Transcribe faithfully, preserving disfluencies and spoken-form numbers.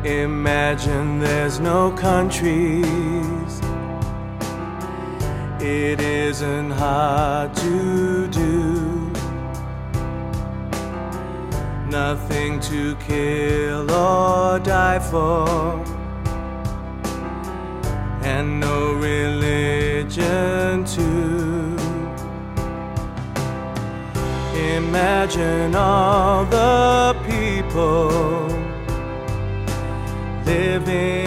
Imagine there's no countries. It isn't hard to do. Nothing to kill or die for, and no religion too. Imagine all the people living